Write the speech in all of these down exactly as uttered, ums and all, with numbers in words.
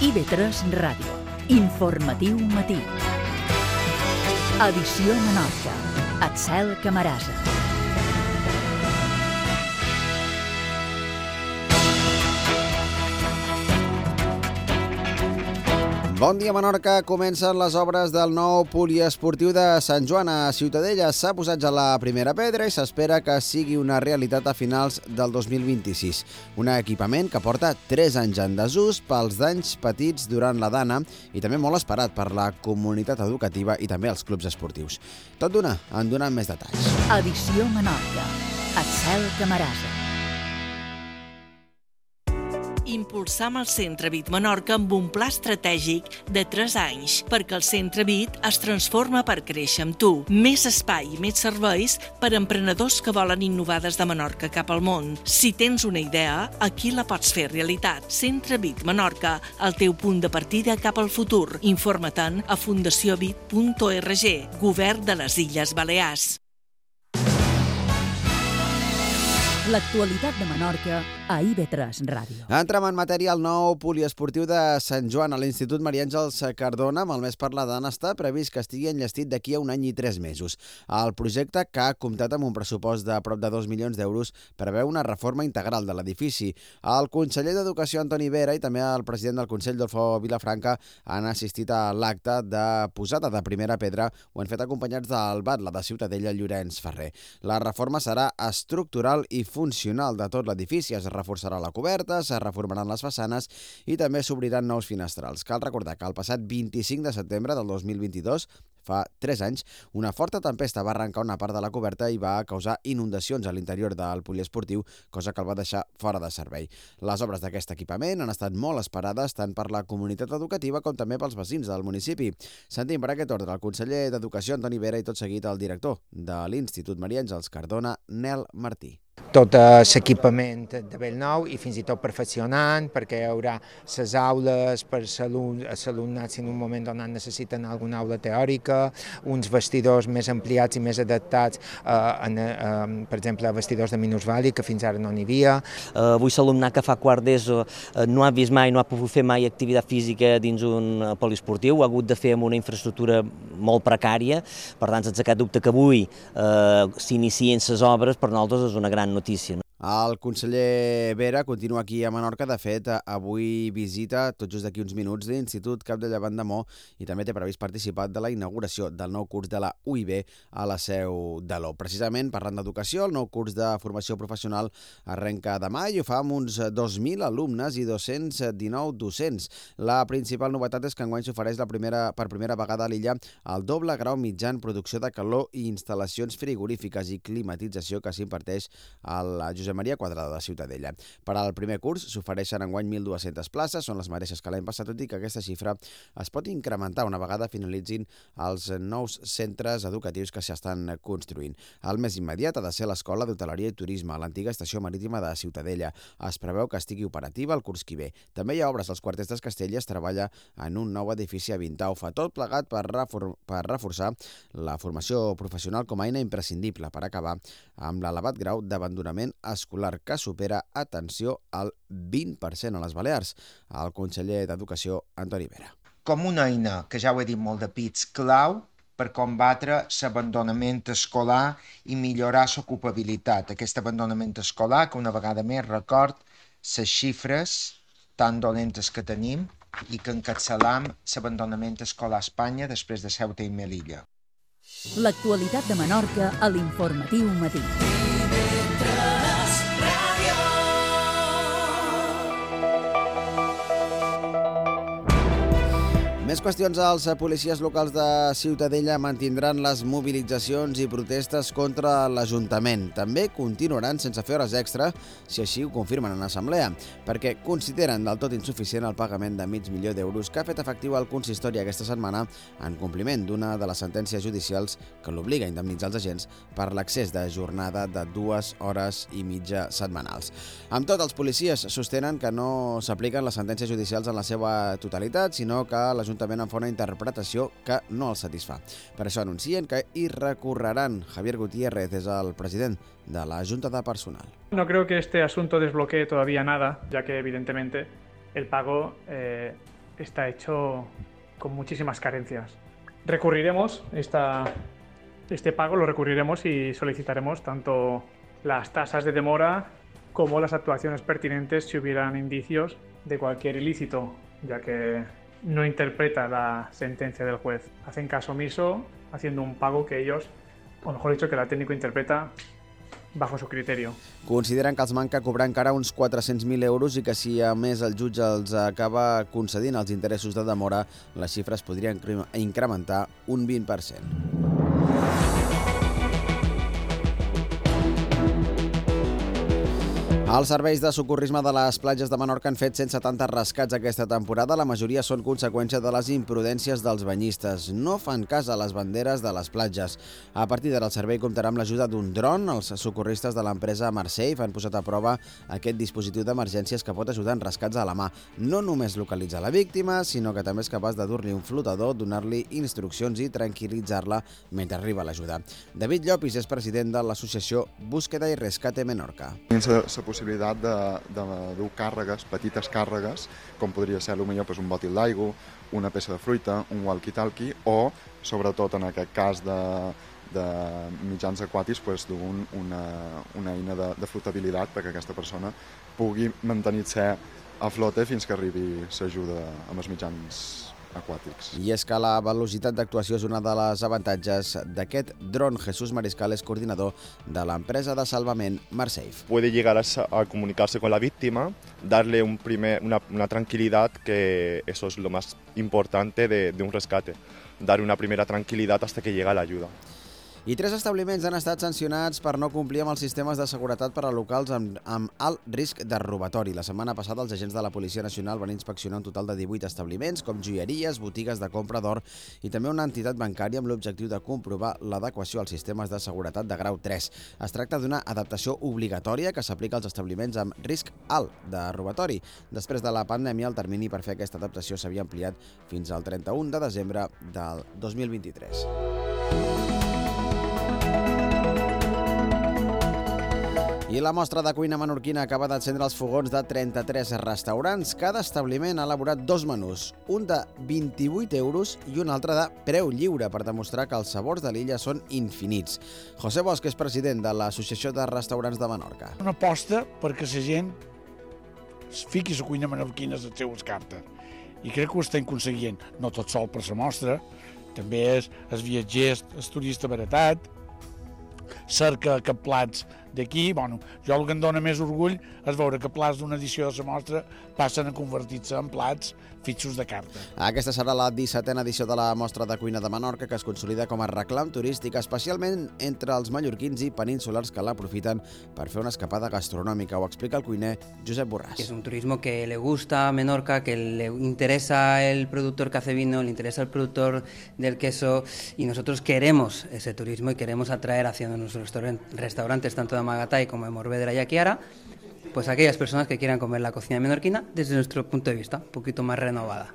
I V tres Ràdio. Informatiu matí. Edició Menorca. Axel Camarasa. Bon dia, Menorca. Comencen les obres del nou poliesportiu de Sant Joan a Ciutadella. S'ha posat ja la primera pedra i s'espera que sigui una realitat a finals del dos mil vint-i-sis. Un equipament que porta tres anys en desús pels danys petits durant la dana i també molt esperat per la comunitat educativa i també els clubs esportius. Tot d'una, en donem més detalls. Edició Menorca. Axel Camarasa. Impulsam el Centre Vit Menorca amb un pla estratègic de tres anys, perquè el Centre Vit es transforma per créixer amb tu. Més espai i més serveis per a emprenedors que volen innovar des de Menorca cap al món. Si tens una idea, aquí la pots fer realitat. Centre Vit Menorca, el teu punt de partida cap al futur. Informa-te'n a fundació vit punt org, Govern de les Illes Balears. L'actualitat de Menorca a I V tres Ràdio. Entrem en matèria el nou poliesportiu de Sant Joan a l'Institut Maria Àngels Cardona. Amb el mes per la dana està previst que estigui enllestit d'aquí a un any i tres mesos. El projecte, que ha comptat amb un pressupost de prop de dos milions d'euros, preveu una reforma integral de l'edifici. El conseller d'Educació, Antoni Vera, i també el president del Consell, Adolfo Vilafranca, han assistit a l'acte de posada de primera pedra. Ho han fet acompanyats del batlle de Ciutadella, Llorenç Ferrer. La reforma serà estructural i funcional de tot l'edifici. Es reforçarà la coberta, es reformaran les façanes i també s'obriran nous finestrals. Cal recordar que el passat vint-i-cinc de setembre del dos mil vint-i-dos, fa tres anys, una forta tempesta va arrencar una part de la coberta i va causar inundacions a l'interior del poliesportiu, cosa que el va deixar fora de servei. Les obres d'aquest equipament han estat molt esperades tant per la comunitat educativa com també pels veïns del municipi. Sentim per aquest ordre el conseller d'Educació, Antoni Vera, i tot seguit el director de l'Institut Maria Àngels Cardona, Nel Martí. Tot l'equipament de Bellnou i fins i tot perfeccionant, perquè hi haurà les aules per als alumnats si en un moment donat necessiten alguna aula teòrica, uns vestidors més ampliats i més adaptats, eh, en, eh, per exemple, vestidors de minusvàlid, que fins ara no n'hi havia. Eh, avui l'alumnat que fa quart d'ESO eh, no ha vist mai, no ha pogut fer mai activitat física dins un poliesportiu, ha hagut de fer amb una infraestructura molt precària, per tant, sense cap dubte que avui eh, s'inicien les obres, per nosaltres és una gran notícia. El conseller Vera continua aquí a Menorca. De fet, avui visita, tot just d'aquí uns minuts, l'Institut Cap de Llevant de Mo i també té previst participar de la inauguració del nou curs de la U I B a la seu de l'O. Precisament, parlant d'educació, el nou curs de formació professional arrenca demà i ho fa amb uns dos mil alumnes i dos-cents dinou docents. La principal novetat és que enguany s'ofereix la primera, per primera vegada a l'illa el doble grau mitjà en producció de calor i instal·lacions frigorífiques i climatització que s'imparteix a la Josep Maria Quadrada de Ciutadella. Per al primer curs s'ofereixen enguany mil dues-centes places, són les mateixes que l'any passat, tot i que aquesta xifra es pot incrementar una vegada finalitzin els nous centres educatius que s'estan construint. El més immediat ha de ser l'Escola d'Hoteleria i Turisme, a l'antiga estació marítima de Ciutadella. Es preveu que estigui operativa el curs que ve. També hi ha obres als quarters d'Escastell i es treballa en un nou edifici a Vintaufa, tot plegat per, refor per reforçar la formació professional com a eina imprescindible per acabar amb l'elevat grau d'abandonament escolar que supera, atenció, el vint per cent a les Balears. El conseller d'Educació, Antoni Vera. Com una eina, que ja ho he dit molt de pits, clau per combatre l'abandonament escolar i millorar l'ocupabilitat. Aquest abandonament escolar, que una vegada més record les xifres tan dolentes que tenim i que encapçalam l'abandonament escolar a Espanya després de Ceuta i Melilla. L'actualitat de Menorca a l'Informatiu Matí. Més qüestions. Els policies locals de Ciutadella mantindran les mobilitzacions i protestes contra l'Ajuntament. També continuaran sense fer hores extra, si així ho confirmen en assemblea, perquè consideren del tot insuficient el pagament de mig milió d'euros que ha fet efectiu el consistori aquesta setmana en compliment d'una de les sentències judicials que l'obliga a indemnitzar els agents per l'excés de jornada de dues hores i mitja setmanals. Amb tot, els policies sostenen que no s'apliquen les sentències judicials en la seva totalitat, sinó que l'Ajuntament en fa una interpretació que no els satisfà. Per això anuncien que hi recorreran. Javier Gutiérrez és el president de la Junta de Personal. No creo que este asunto desbloquee todavía nada, ya que evidentemente el pago eh, está hecho con muchísimas carencias. Recurriremos esta, este pago, lo recurriremos y solicitaremos tanto las tasas de demora como las actuaciones pertinentes si hubieran indicios de cualquier ilícito, ya que no interpreta la sentencia del juez. Hacen caso omiso haciendo un pago que ellos, o mejor dicho, que la técnico interpreta bajo su criteri. Consideren que els manca cobrar encara uns quatre-cents mil euros i que si a més el jutge els acaba concedint els interessos de demora, les xifres podrien incrementar un vint per cent. Els serveis de socorrisme de les platges de Menorca han fet cent setanta rescats aquesta temporada. La majoria són conseqüència de les imprudències dels banyistes. No fan cas a les banderes de les platges. A partir d'ara el servei comptarà amb l'ajuda d'un dron. Els socorristes de l'empresa Marsafe han posat a prova aquest dispositiu d'emergències que pot ajudar en rescats a la mà. No només localitzar la víctima, sinó que també és capaç de dur-li un flotador, donar-li instruccions i tranquil·litzar-la mentre arriba l'ajuda. David Llopis és president de l'associació Búsqueda i Rescate Menorca. Possibilitat de, de dur càrregues, petites càrregues, com podria ser potser un bòtil d'aigua, una peça de fruita, un walkie-talkie o, sobretot en aquest cas de, de mitjans aquàtics, doncs, dur un, una, una eina de, de flotabilitat perquè aquesta persona pugui mantenir-se a flote fins que arribi l'ajuda amb els mitjans aquàtics. I és que la velocitat d'actuació és una de les avantatges d'aquest dron. Jesús Mariscal és coordinador de l'empresa de salvament Marsafe. Puede llegar a, a comunicarse con la víctima, darle un primer, una, una tranquilidad, que eso es lo más importante de, de un rescate, dar una primera tranquilidad hasta que llega la ayuda. I tres establiments han estat sancionats per no complir amb els sistemes de seguretat per a locals amb, amb alt risc de robatori. La setmana passada els agents de la Policia Nacional van inspeccionar un total de divuit establiments, com joieries, botigues de compra d'or i també una entitat bancària amb l'objectiu de comprovar l'adequació als sistemes de seguretat de grau tres. Es tracta d'una adaptació obligatòria que s'aplica als establiments amb risc alt de robatori. Després de la pandèmia, el termini per fer aquesta adaptació s'havia ampliat fins al trenta-u de desembre del dos mil vint-i-tres. I la mostra de cuina menorquina acaba d'encendre els fogons de trenta-tres restaurants. Cada establiment ha elaborat dos menús, un de vint-i-vuit euros i un altre de preu lliure, per demostrar que els sabors de l'illa són infinits. José Bosch és president de l'Associació de Restaurants de Menorca. Una aposta perquè la gent es fiqui la cuina menorquina a les seues cartes. I crec que ho estem aconseguint, no tot sol per la mostra, també és els viatgers, el turista baratat, cerca que plats d'aquí. Bueno, jo el que em dona més orgull és veure que plats d'una edició de la mostra passen a convertir-se en plats fixos de carta. Aquesta serà la dissetena edició de la Mostra de Cuina de Menorca, que es consolida com a reclam turístic, especialment entre els mallorquins i peninsulars que l'aprofiten per fer una escapada gastronòmica. Ho explica el cuiner Josep Borràs. Es un turismo que le gusta a Menorca, que le interesa el productor que hace vino, le interesa el productor del queso, y nosotros queremos ese turismo y queremos atraer hacia nuestros restaurantes, tanto de Amagatay como de Morvedra y Aquiara, pues aquellas personas que quieran comer la cocina menorquina desde nuestro punto de vista, un poquito más renovada.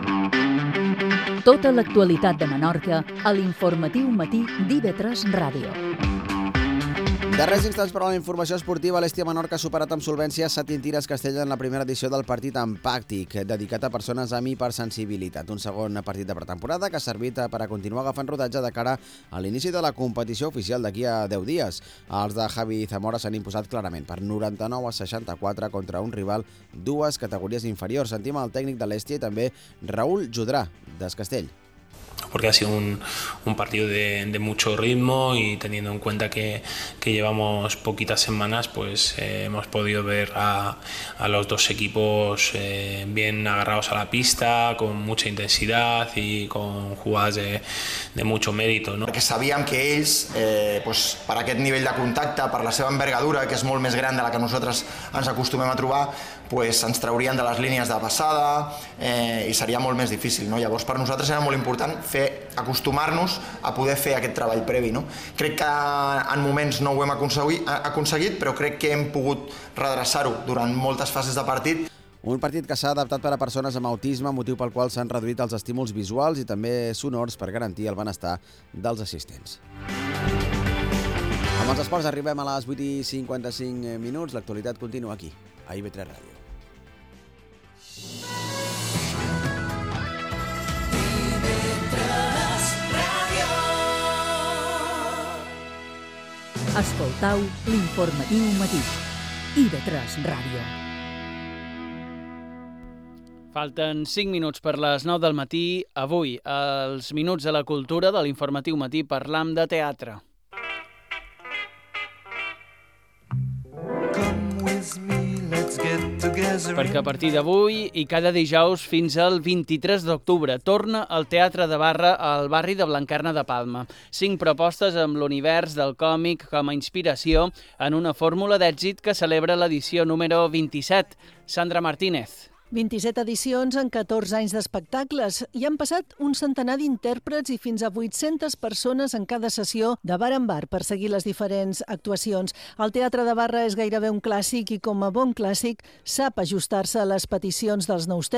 Tota l'actualitat de Menorca a l'informatiu matí d'I V tres Ràdio. Darrers instants per a la informació esportiva, l'Estia Menorca ha superat amb solvència Satintires Castella en la primera edició del partit empàctic, dedicat a persones amb hipersensibilitat. Un segon partit de pretemporada que ha servit per a continuar agafant rodatge de cara a l'inici de la competició oficial d'aquí a deu dies. Els de Javi Zamora s'han imposat clarament per noranta-nou a seixanta-quatre contra un rival dues categories inferiors. Sentim el tècnic de l'Estia i també Raúl Jodrà, d'Es Castell. Porque ha sido un, un partido de, de mucho ritmo, y teniendo en cuenta que, que llevamos poquitas semanas, pues eh, hemos podido ver a, a los dos equipos eh, bien agarrados a la pista, con mucha intensidad y con jugadas de, de mucho mérito, no? Perquè sabíem que ells, eh, pues, per aquest nivell de contacte, per la seva envergadura, que és molt més gran de la que nosaltres ens acostumem a trobar, pues, ens traurien de les línies de passada eh, i seria molt més difícil, no? Llavors, per nosaltres era molt important fer, acostumar-nos a poder fer aquest treball previ, no? Crec que en moments no ho hem aconseguit, però crec que hem pogut redreçar-ho durant moltes fases de partit. Un partit que s'ha adaptat per a persones amb autisme, motiu pel qual s'han reduït els estímuls visuals i també sonors per garantir el benestar dels assistents. Amb els esports arribem a les vuit i cinquanta-cinc minuts. L'actualitat continua aquí, a I V tres Ràdio. Escoltau l'informatiu matí. I V tres Ràdio. Falten cinc minuts per les nou del matí. Avui, als Minuts de la Cultura de l'informatiu matí, parlam de teatre. Perquè a partir d'avui i cada dijous fins al vint-i-tres d'octubre torna el Teatre de Barra al barri de Blanquerna de Palma. Cinc propostes amb l'univers del còmic com a inspiració en una fórmula d'èxit que celebra l'edició número vint-i-set. Sandra Martínez. vint-i-set edicions en catorze anys d'espectacles. Hi han passat un centenar d'intèrprets i fins a vuit-centes persones en cada sessió de bar en bar per seguir les diferents actuacions. El Teatre de Barra és gairebé un clàssic i com a bon clàssic sap ajustar-se a les peticions dels nous temps.